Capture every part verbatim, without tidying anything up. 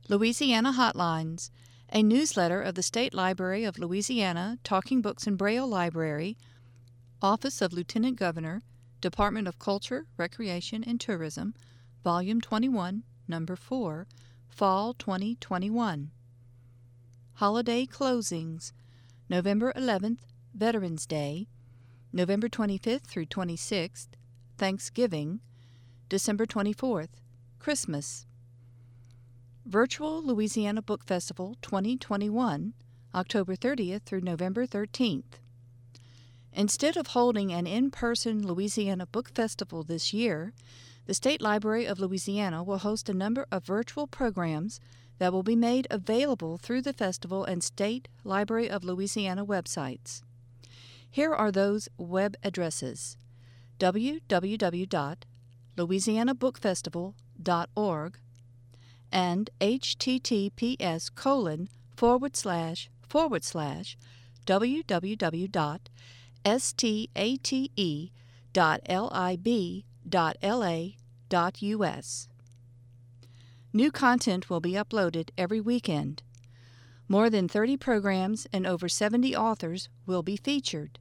Louisiana Hotlines, a newsletter of the State Library of Louisiana, Talking Books and Braille Library, Office of Lieutenant Governor, Department of Culture, Recreation, and Tourism, Volume twenty-one, Number four, Fall twenty twenty-one. Holiday Closings, November eleventh, Veterans Day, November twenty-fifth through twenty-sixth, Thanksgiving, December twenty-fourth, Christmas. Virtual Louisiana Book Festival twenty twenty-one, October thirtieth through November thirteenth. Instead of holding an in-person Louisiana Book Festival this year, the State Library of Louisiana will host a number of virtual programs that will be made available through the festival and State Library of Louisiana websites. Here are those web addresses: w w w dot louisiana book festival dot org and https colon forward slash forward slash www dot state dot lib dot la dot us. New content will be uploaded every weekend. More than thirty programs and over seventy authors will be featured.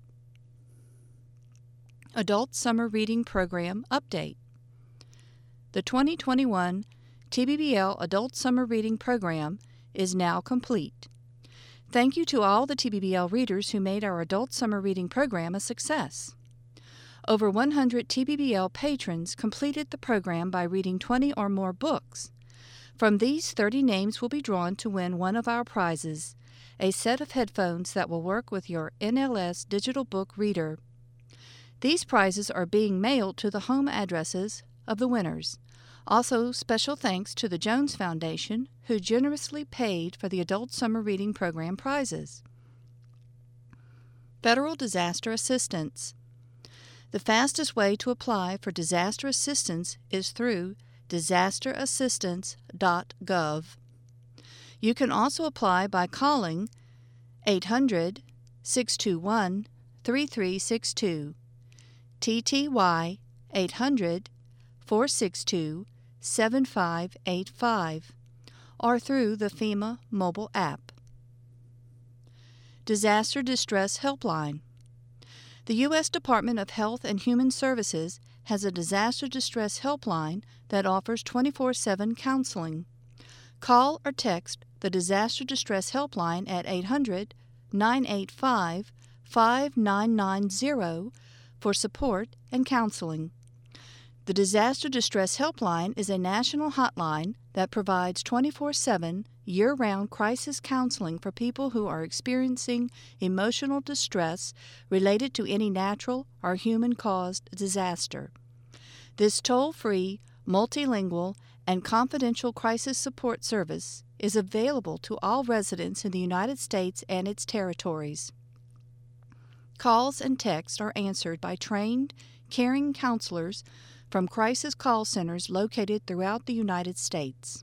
Adult Summer Reading Program Update. The twenty twenty-one T B B L Adult Summer Reading Program is now complete. Thank you to all the T B B L readers who made our Adult Summer Reading Program a success. Over one hundred T B B L patrons completed the program by reading twenty or more books. From these, thirty names will be drawn to win one of our prizes, a set of headphones that will work with your N L S digital book reader. These prizes are being mailed to the home addresses of the winners. Also, special thanks to the Jones Foundation, who generously paid for the Adult Summer Reading Program prizes. Federal Disaster Assistance. The fastest way to apply for disaster assistance is through disaster assistance dot gov. You can also apply by calling eight hundred, six two one, three three six two, T T Y eight hundred, four six two, seven five eight five, or through the FEMA mobile app. Disaster Distress Helpline. The U S Department of Health and Human Services has a disaster distress helpline that offers twenty-four seven counseling. Call or text the Disaster Distress Helpline at eight hundred, nine eight five, five nine nine zero for support and counseling. The Disaster Distress Helpline is a national hotline that provides twenty-four seven year-round crisis counseling for people who are experiencing emotional distress related to any natural or human-caused disaster. This toll-free, multilingual, and confidential crisis support service is available to all residents in the United States and its territories. Calls and texts are answered by trained, caring counselors from crisis call centers located throughout the United States.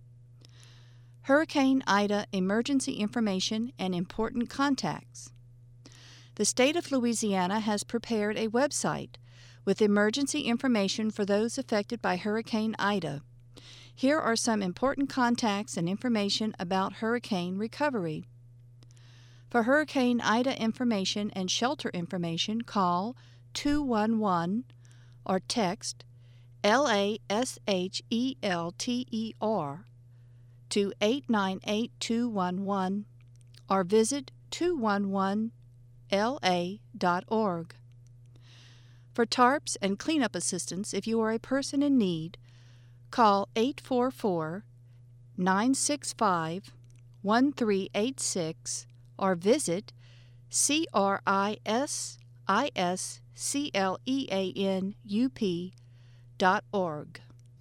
Hurricane Ida Emergency Information and Important Contacts. The state of Louisiana has prepared a website with emergency information for those affected by Hurricane Ida. Here are some important contacts and information about hurricane recovery. For Hurricane Ida information and shelter information, call two one one or text L A S H E L T E R to eight nine eight two one one or visit two one one L A dot org. For tarps and cleanup assistance, if you are a person in need, call eight four four, nine six five, one three eight six or visit C R I S I S C L E A N U P dot org.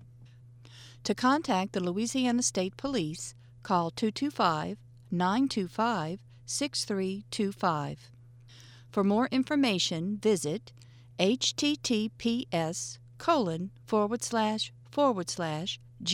To contact the Louisiana State Police, call two two five, nine two five, six three two five. For more information, visit https colon forward slash forward slash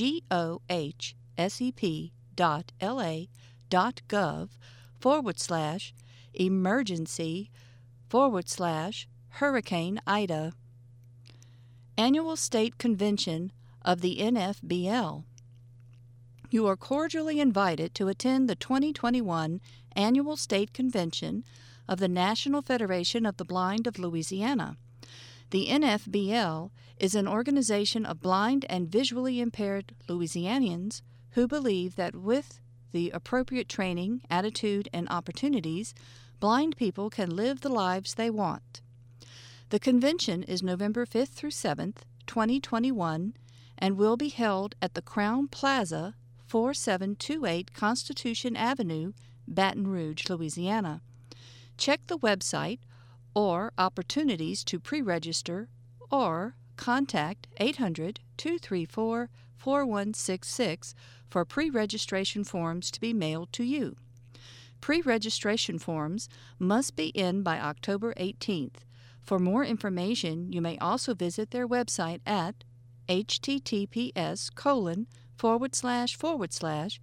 gohsep dot la dot gov forward slash emergency forward slash Hurricane Ida. Annual State Convention of the N F B L. You are cordially invited to attend the twenty twenty-one Annual State Convention of the National Federation of the Blind of Louisiana. The N F B L is an organization of blind and visually impaired Louisianians who believe that with the appropriate training, attitude, and opportunities, blind people can live the lives they want. The convention is November fifth through seventh, twenty twenty-one, and will be held at the Crown Plaza, forty-seven twenty-eight Constitution Avenue, Baton Rouge, Louisiana. Check the website or opportunities to pre-register or contact eight hundred, two three four, four one six six for pre-registration forms to be mailed to you. Pre-registration forms must be in by October eighteenth. For more information, you may also visit their website at https colon forward slash forward slash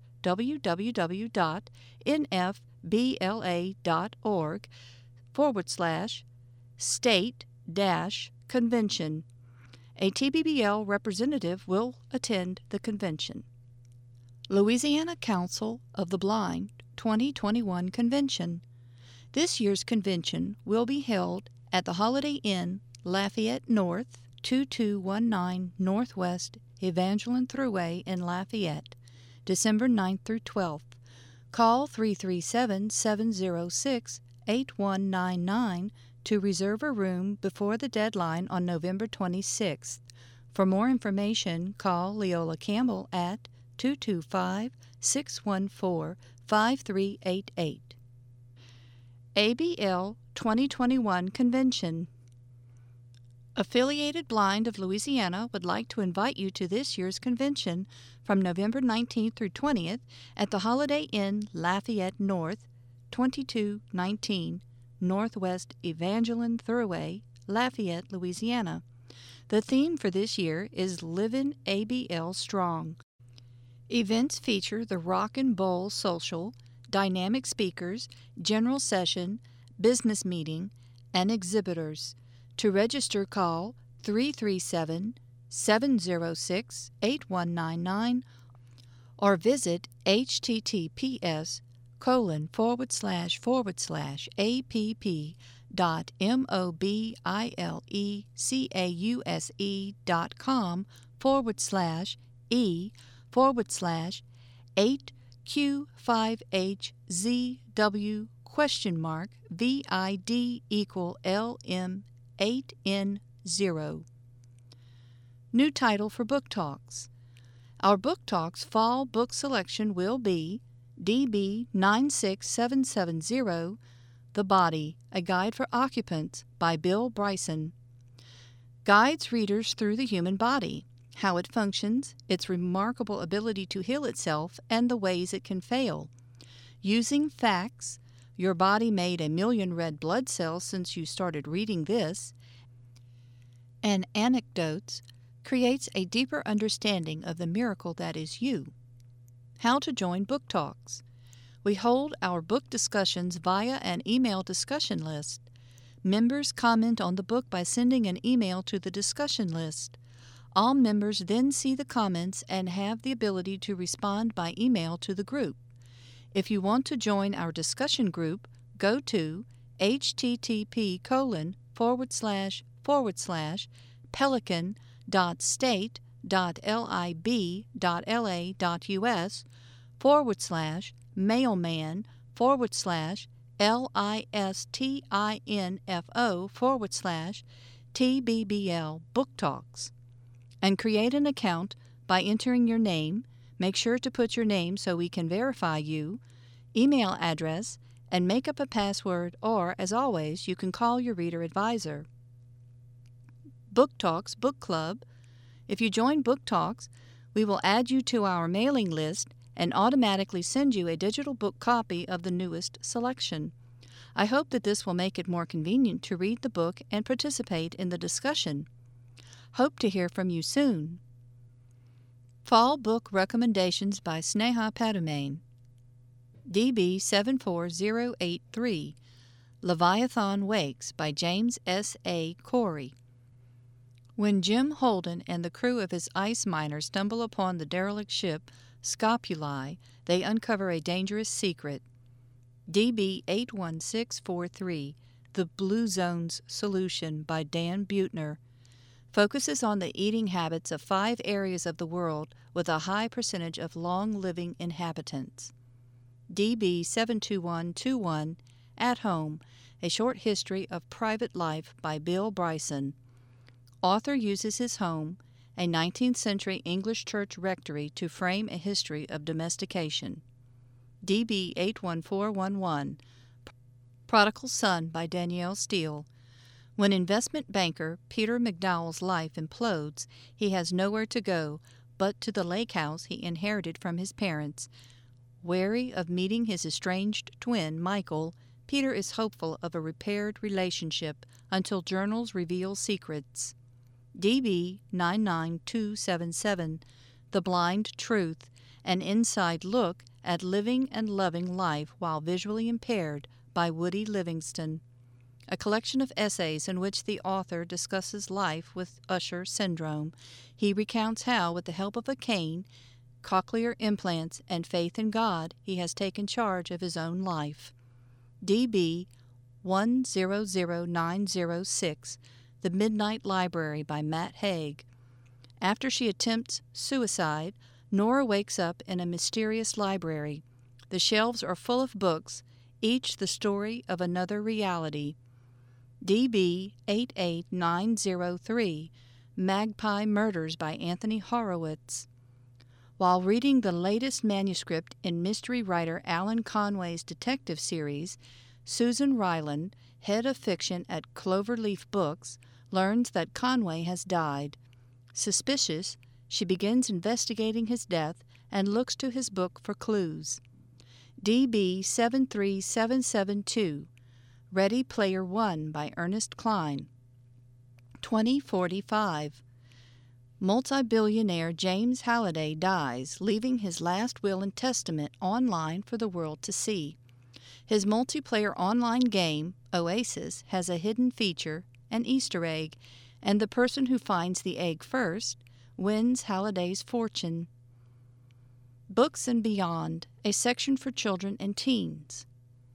www.nfbla.org forward slash state dash convention. A T B B L representative will attend the convention. Louisiana Council of the Blind twenty twenty-one Convention. This year's convention will be held at the Holiday Inn, Lafayette North, twenty-two nineteen Northwest Evangeline Thruway in Lafayette, December ninth through twelfth. Call three three seven, seven zero six, eight one nine nine to reserve a room before the deadline on November twenty-sixth. For more information, call Leola Campbell at two two five, six one four, five three eight eight. A B L twenty twenty-one Convention. Affiliated Blind of Louisiana would like to invite you to this year's convention from November nineteenth through twentieth at the Holiday Inn, Lafayette North, twenty-two nineteen Northwest Evangeline Thruway, Lafayette, Louisiana. The theme for this year is Livin' A B L Strong. Events feature the Rock and Bowl Social, dynamic speakers, general session, business meeting, and exhibitors. To register, call three three seven, seven zero six, eight one nine nine or visit https colon forward slash forward slash app dot mobilecause dot com forward slash e forward slash eight q five h z w question mark vid equal lm eight N zero. New title for Book Talks. Our Book Talks fall book selection will be D B nine six seven seven zero, The Body, A Guide for Occupants by Bill Bryson. Guides readers through the human body, how it functions, its remarkable ability to heal itself, and the ways it can fail. Using facts, your body made a million red blood cells since you started reading this, and anecdotes, creates a deeper understanding of the miracle that is you. How to join Book Talks. We hold our book discussions via an email discussion list. Members comment on the book by sending an email to the discussion list. All members then see the comments and have the ability to respond by email to the group. If you want to join our discussion group, go to http colon forward slash forward slash pelican dot state dot lib dot la dot us forward slash mailman forward slash listinfo forward slash tbbl book talks and create an account by entering your name. Make sure to put your name so we can verify you, email address, and make up a password, or, as always, you can call your reader advisor. Book Talks Book Club. If you join Book Talks, we will add you to our mailing list and automatically send you a digital book copy of the newest selection. I hope that this will make it more convenient to read the book and participate in the discussion. Hope to hear from you soon. Fall Book Recommendations by Sneha Padumane. D B seven four zero eight three, Leviathan Wakes by James S A Corey. When Jim Holden and the crew of his ice miner stumble upon the derelict ship, Scopuli, they uncover a dangerous secret. D B eight one six four three, The Blue Zone's Solution by Dan Buettner, focuses on the eating habits of five areas of the world with a high percentage of long-living inhabitants. D B seven two one two one, At Home, A Short History of Private Life by Bill Bryson. Author uses his home, a nineteenth century English church rectory, to frame a history of domestication. D B eight one four one one, Prodigal Son by Danielle Steele. When investment banker Peter McDowell's life implodes, he has nowhere to go but to the lake house he inherited from his parents. Wary of meeting his estranged twin, Michael, Peter is hopeful of a repaired relationship until journals reveal secrets. D B nine nine two seven seven, The Blind Truth, an inside look at living and loving life while visually impaired by Woody Livingston, a collection of essays in which the author discusses life with Usher syndrome. He recounts how, with the help of a cane, cochlear implants, and faith in God, he has taken charge of his own life. D B one zero zero nine zero six, The Midnight Library by Matt Haig. After she attempts suicide, Nora wakes up in a mysterious library. The shelves are full of books, each the story of another reality. D B eight eight nine zero three, Magpie Murders by Anthony Horowitz. While reading the latest manuscript in mystery writer Alan Conway's detective series, Susan Ryland, head of fiction at Cloverleaf Books, learns that Conway has died. Suspicious, she begins investigating his death and looks to his book for clues. D B seven three seven seven two, Ready Player One by Ernest Cline. twenty forty-five. Multi-billionaire James Halliday dies, leaving his last will and testament online for the world to see. His multiplayer online game, Oasis, has a hidden feature, an Easter egg, and the person who finds the egg first wins Halliday's fortune. Books and Beyond, a section for children and teens.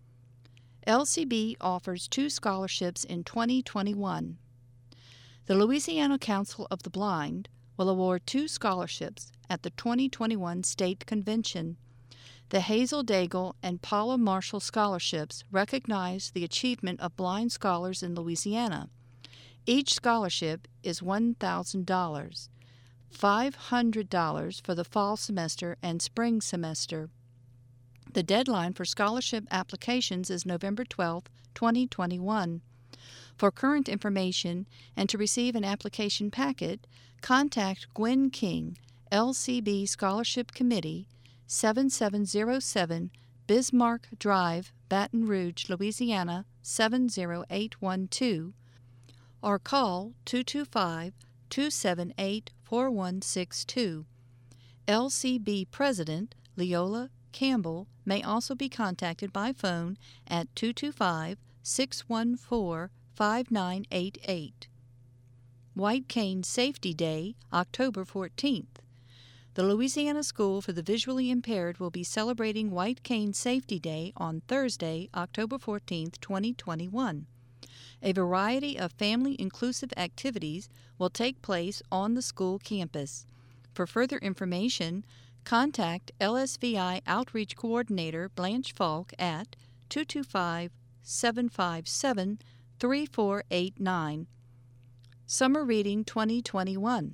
L C B offers two scholarships in twenty twenty-one. The Louisiana Council of the Blind will award two scholarships at the twenty twenty-one State Convention. The Hazel Daigle and Paula Marshall Scholarships recognize the achievement of blind scholars in Louisiana. Each scholarship is one thousand dollars, five hundred dollars for the fall semester and spring semester. The deadline for scholarship applications is November twelfth, twenty twenty-one. For current information and to receive an application packet, contact Gwen King, L C B Scholarship Committee, seven seven zero seven Bismarck Drive, Baton Rouge, Louisiana seven zero eight one two, or call two two five, two seven eight, four one six two. L C B President Leola Campbell may also be contacted by phone at two two five, six one four, five nine eight eight. White Cane Safety Day, October fourteenth. The Louisiana School for the Visually Impaired will be celebrating White Cane Safety Day on Thursday, October fourteenth, twenty twenty-one. A variety of family-inclusive activities will take place on the school campus. For further information, contact L S V I Outreach Coordinator Blanche Falk at two two five, seven five seven, three four eight nine. Summer Reading twenty twenty-one.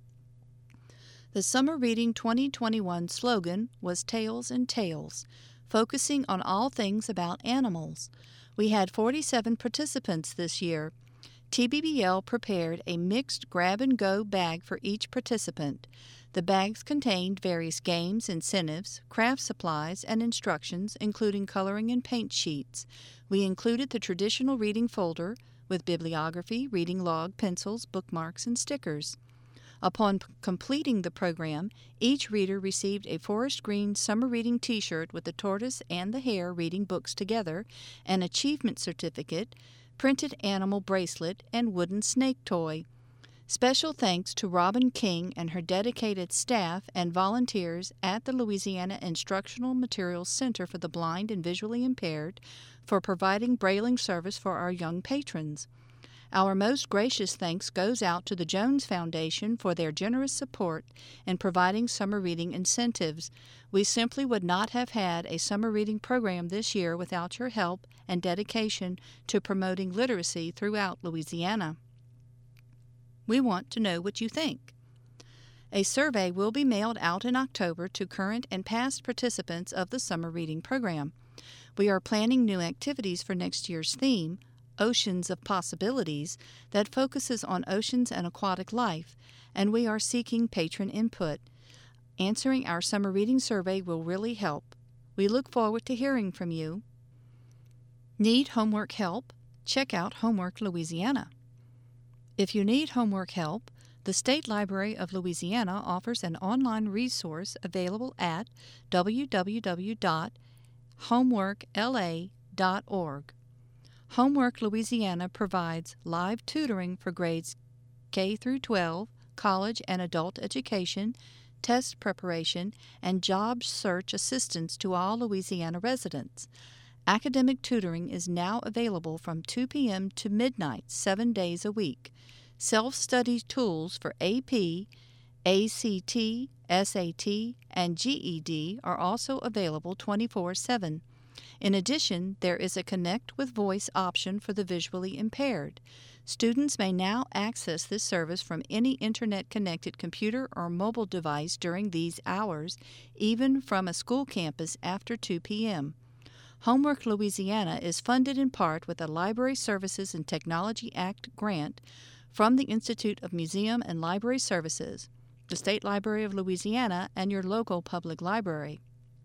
The Summer Reading twenty twenty-one slogan was Tales and Tales, focusing on all things about animals. We had forty-seven participants this year. T B B L prepared a mixed grab-and-go bag for each participant. The bags contained various games, incentives, craft supplies, and instructions, including coloring and paint sheets. We included the traditional reading folder with bibliography, reading log, pencils, bookmarks, and stickers. Upon p- completing the program, each reader received a forest green summer reading T-shirt with the tortoise and the hare reading books together, an achievement certificate, printed animal bracelet, and wooden snake toy. Special thanks to Robin King and her dedicated staff and volunteers at the Louisiana Instructional Materials Center for the Blind and Visually Impaired for providing brailing service for our young patrons. Our most gracious thanks goes out to the Jones Foundation for their generous support in providing summer reading incentives. We simply would not have had a summer reading program this year without your help and dedication to promoting literacy throughout Louisiana. We want to know what you think. A survey will be mailed out in October to current and past participants of the summer reading program. We are planning new activities for next year's theme, Oceans of Possibilities, that focuses on oceans and aquatic life, and we are seeking patron input. Answering our summer reading survey will really help. We look forward to hearing from you. Need homework help? Check out Homework Louisiana. If you need homework help, the State Library of Louisiana offers an online resource available at w w w dot homework l a dot org. Homework Louisiana provides live tutoring for grades K through twelve, college and adult education, test preparation, and job search assistance to all Louisiana residents. Academic tutoring is now available from two p m to midnight, seven days a week. Self-study tools for A P, A C T, S A T, and G E D are also available twenty-four seven. In addition, there is a Connect with Voice option for the visually impaired. Students may now access this service from any internet-connected computer or mobile device during these hours, even from a school campus after two p m Homework Louisiana is funded in part with a Library Services and Technology Act grant from the Institute of Museum and Library Services, the State Library of Louisiana, and your local public library.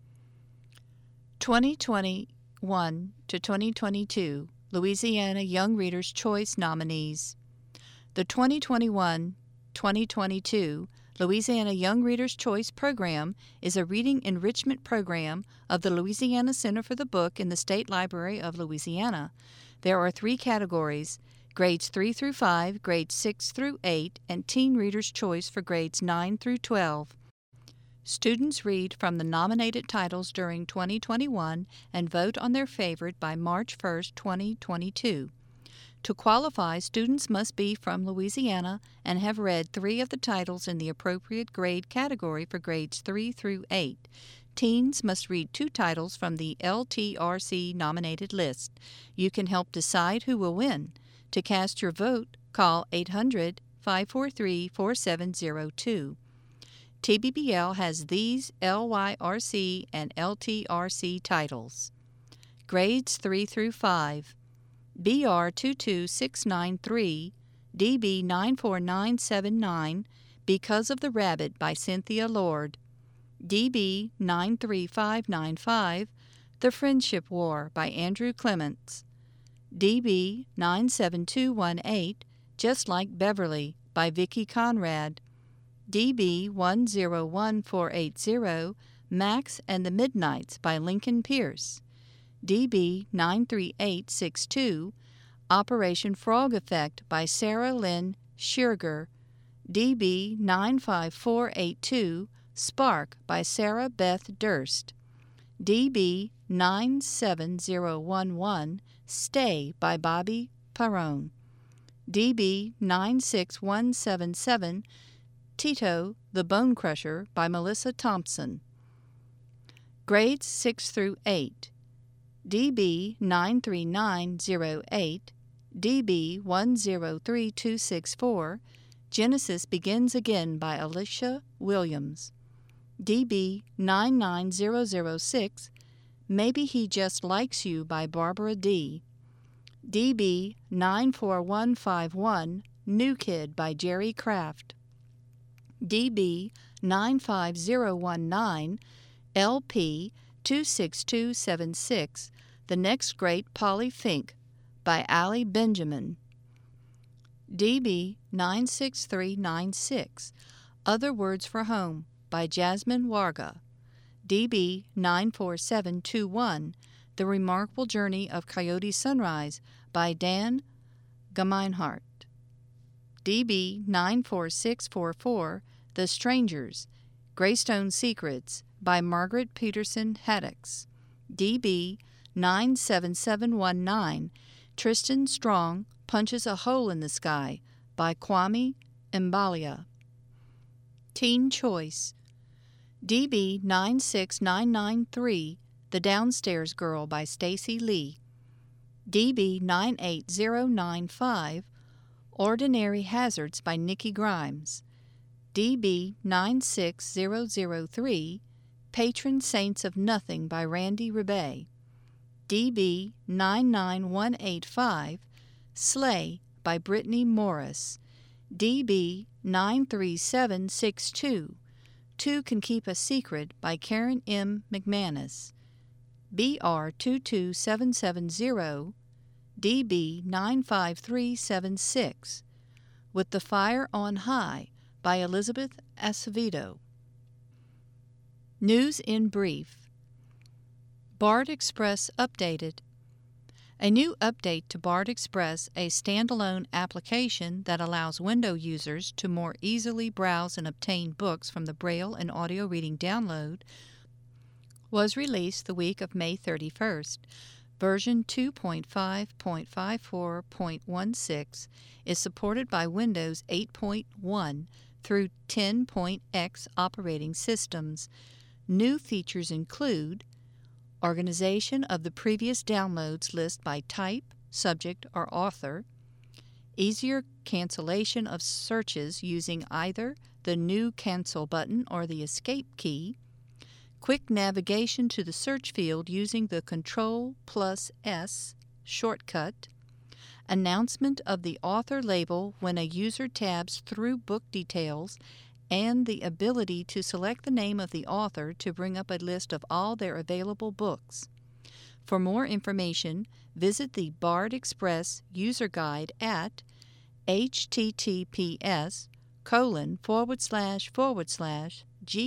twenty twenty-one to twenty twenty-two Louisiana Young Readers' Choice nominees. The twenty twenty-one to twenty twenty-two Louisiana Young Readers' Choice Program is a reading enrichment program of the Louisiana Center for the Book in the State Library of Louisiana. There are three categories: grades three through five, grades six through eight, and Teen Reader's Choice for grades nine through twelve. Students read from the nominated titles during twenty twenty-one and vote on their favorite by March first, twenty twenty-two. To qualify, students must be from Louisiana and have read three of the titles in the appropriate grade category for grades three through eight. Teens must read two titles from the L T R C nominated list. You can help decide who will win. To cast your vote, call eight hundred, five four three, four seven zero two. T B B L has these L Y R C and L T R C titles. Grades three through five. B R two two six nine three, D B nine four nine seven nine, Because of the Rabbit by Cynthia Lord. D B nine three five nine five, The Friendship War by Andrew Clements. D B nine seven two one eight, Just Like Beverly by Vicki Conrad. D B one zero one four eight zero, Max and the Midnights by Lincoln Pierce. D B nine three eight six two, Operation Frog Effect by Sarah Lynn Schierger. D B nine five four eight two, Spark by Sarah Beth Durst. D B nine seven zero one one, Stay by Bobby Perrone. D B nine six one seven seven, Tito the Bone Crusher by Melissa Thompson. Grades six through eight. D B nine three nine zero eight, D B one zero three two six four, Genesis Begins Again by Alicia Williams. D B nine nine zero zero six, Maybe He Just Likes You by Barbara D. D B nine four one five one, New Kid by Jerry Craft. D B nine five zero one nine, L P two six two seven six, The Next Great Polly Fink by Allie Benjamin. D B nine six three nine six, Other Words for Home by Jasmine Warga. D B nine four seven two one, The Remarkable Journey of Coyote Sunrise by Dan Gemeinhart. D B nine four six four four, The Strangers, Greystone Secrets by Margaret Peterson Haddocks. D B nine seven seven one nine, Tristan Strong Punches a Hole in the Sky by Kwame Mbalia. Teen Choice, D B nine six nine nine three, The Downstairs Girl by Stacy Lee. D B nine eight zero nine five, Ordinary Hazards by Nikki Grimes. D B nine six zero zero three, Patron Saints of Nothing by Randy Rebay. D B nine nine one eight five, Slay by Brittany Morris. D B nine three seven six two, Two Can Keep a Secret by Karen M. McManus. B R two two seven seven zero, D B nine five three seven six, With the Fire on High by Elizabeth Acevedo. News in Brief. Bard Express updated. A new update to Bard Express, a standalone application that allows window users to more easily browse and obtain books from the Braille and audio reading download, was released the week of May thirty-first. Version two point five point fifty-four point sixteen is supported by Windows eight point one through ten point X operating systems. New features include organization of the previous downloads list by type, subject, or author, easier cancellation of searches using either the new cancel button or the escape key, quick navigation to the search field using the Control plus S shortcut, announcement of the author label when a user tabs through book details, and the ability to select the name of the author to bring up a list of all their available books. For more information, visit the Bard Express user guide at https colon forward slash forward slash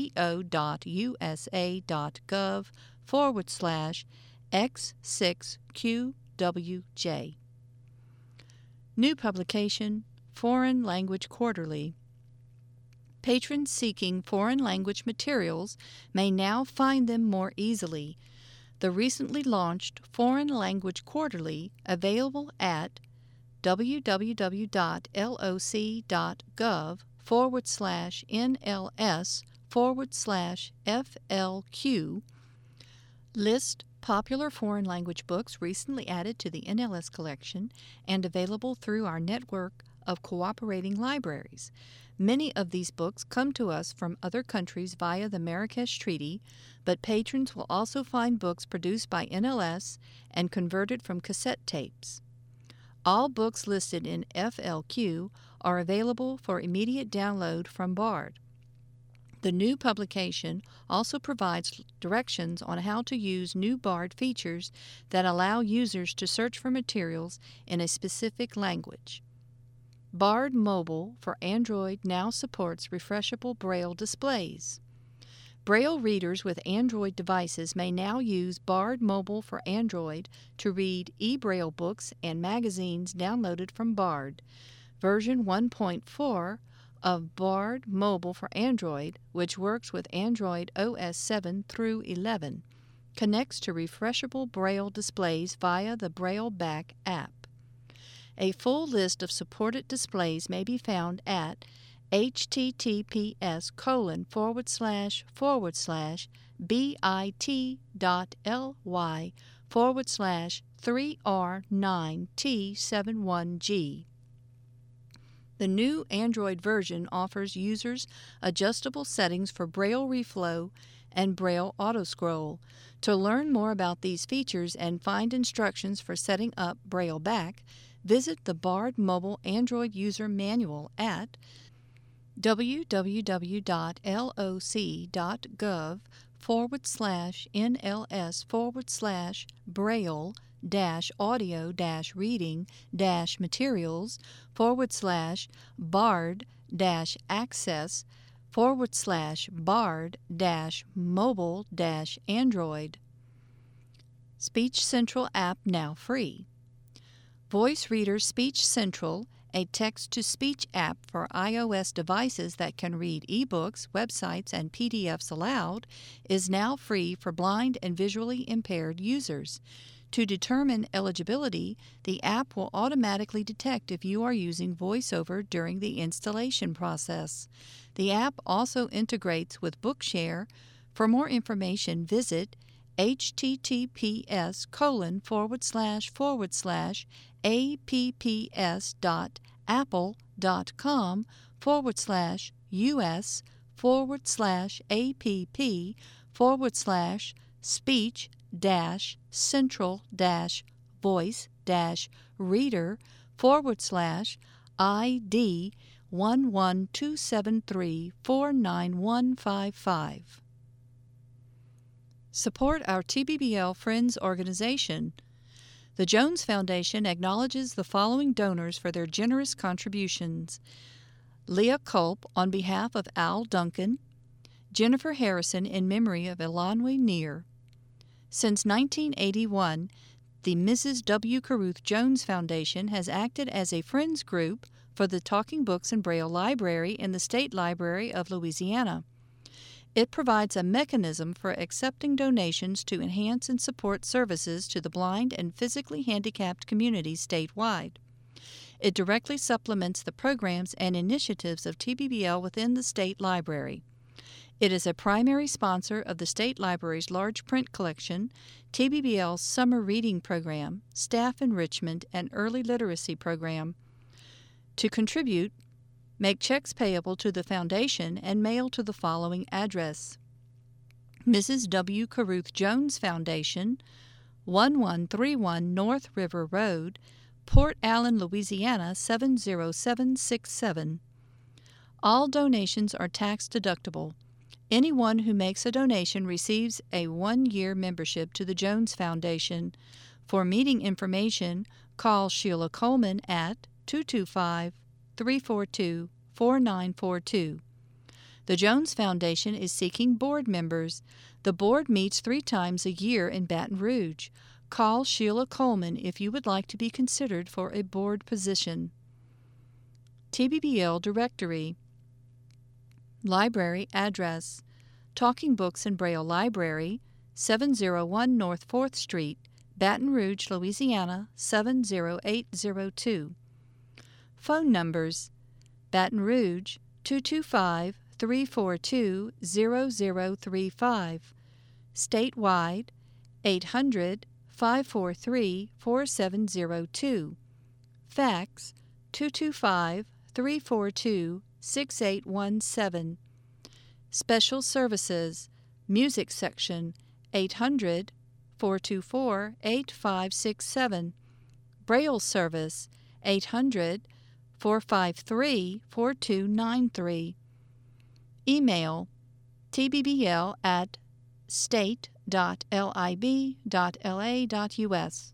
go.usa.gov forward slash x6qwj. New publication, Foreign Language Quarterly. Patrons seeking foreign language materials may now find them more easily. The recently launched Foreign Language Quarterly, available at www.loc.gov forward slash nls forward slash flq, list popular foreign language books recently added to the N L S collection and available through our network of cooperating libraries. Many of these books come to us from other countries via the Marrakesh Treaty, but patrons will also find books produced by N L S and converted from cassette tapes. All books listed in F L Q are available for immediate download from Bard. The new publication also provides directions on how to use new Bard features that allow users to search for materials in a specific language. Bard Mobile for Android now supports refreshable Braille displays. Braille readers with Android devices may now use Bard Mobile for Android to read e-Braille books and magazines downloaded from Bard. Version one point four of Bard Mobile for Android, which works with Android O S seven through eleven, connects to refreshable Braille displays via the Braille Back app. A full list of supported displays may be found at https colon forward slash forward slash bit.ly forward slash 3R9T71G. The new Android version offers users adjustable settings for Braille Reflow and Braille Autoscroll. To learn more about these features and find instructions for setting up Braille Back, visit the Bard Mobile Android User Manual at www.loc.gov forward slash nls forward slash braille dash audio dash reading dash materials forward slash bard dash access forward slash bard dash mobile dash android. Speech Central app now free. Voice Reader Speech Central, a text-to-speech app for iOS devices that can read ebooks, websites, and P D Fs aloud, is now free for blind and visually impaired users. To determine eligibility, the app will automatically detect if you are using VoiceOver during the installation process. The app also integrates with Bookshare. For more information, visit https colon forward slash forward slash apps dot apple dot com forward slash us forward slash app forward slash speech dash central dash voice dash reader forward slash id one one two seven three four nine one five five. Support our T B B L Friends organization. The Jones Foundation acknowledges the following donors for their generous contributions: Leah Culp on behalf of Al Duncan, Jennifer Harrison in memory of Elanwe Neer. Since nineteen eighty-one, the Missus W. Caruth Jones Foundation has acted as a Friends group for the Talking Books and Braille Library in the State Library of Louisiana. It provides a mechanism for accepting donations to enhance and support services to the blind and physically handicapped communities statewide. It directly supplements the programs and initiatives of T B B L within the State Library. It is a primary sponsor of the State Library's large print collection, T B B L's summer reading program, staff enrichment, and early literacy program. To contribute, make checks payable to the Foundation and mail to the following address: Missus W. Caruth Jones Foundation, one one three one North River Road, Port Allen, Louisiana seven zero seven six seven. All donations are tax deductible. Anyone who makes a donation receives a one-year membership to the Jones Foundation. For meeting information, call Sheila Coleman at two two five, three four two, four nine four two. The Jones Foundation is seeking board members. The board meets three times a year in Baton Rouge. Call Sheila Coleman if you would like to be considered for a board position. T B B L Directory. Library address: Talking Books and Braille Library, seven oh one North fourth Street, Baton Rouge, Louisiana seven zero eight zero two. Phone numbers: Baton Rouge two two five, three four two, zero zero three five. Statewide eight hundred, five four three, four seven zero two. Fax two two five, three four two, six eight one seven. Special Services Music Section eight hundred, four two four, eight five six seven. Braille Service eight hundred, four five three, four two nine three. Email tbbl at state dot lib dot la dot us.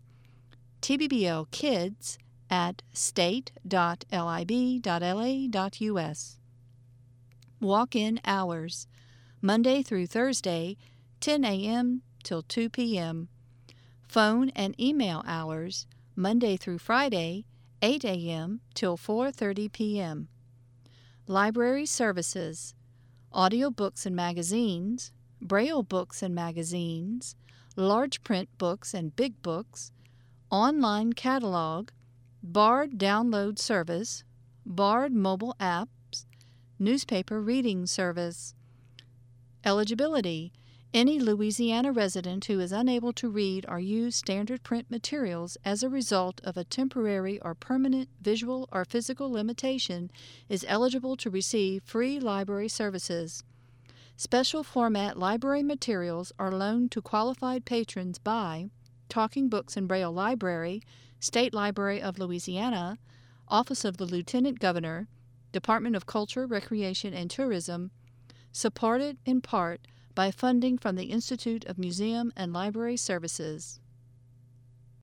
tbblkids at state dot lib dot la dot us. Walk-in hours: Monday through Thursday, ten a m till two p m Phone and email hours: Monday through Friday, eight a m till four thirty p m Library services: audio books and magazines, Braille books and magazines, large print books and big books, online catalog, Bard download service, Bard mobile apps, newspaper reading service. Eligibility: any Louisiana resident who is unable to read or use standard print materials as a result of a temporary or permanent visual or physical limitation is eligible to receive free library services. Special format library materials are loaned to qualified patrons by Talking Books and Braille Library, State Library of Louisiana, Office of the Lieutenant Governor, Department of Culture, Recreation, and Tourism, supported in part by funding from the Institute of Museum and Library Services.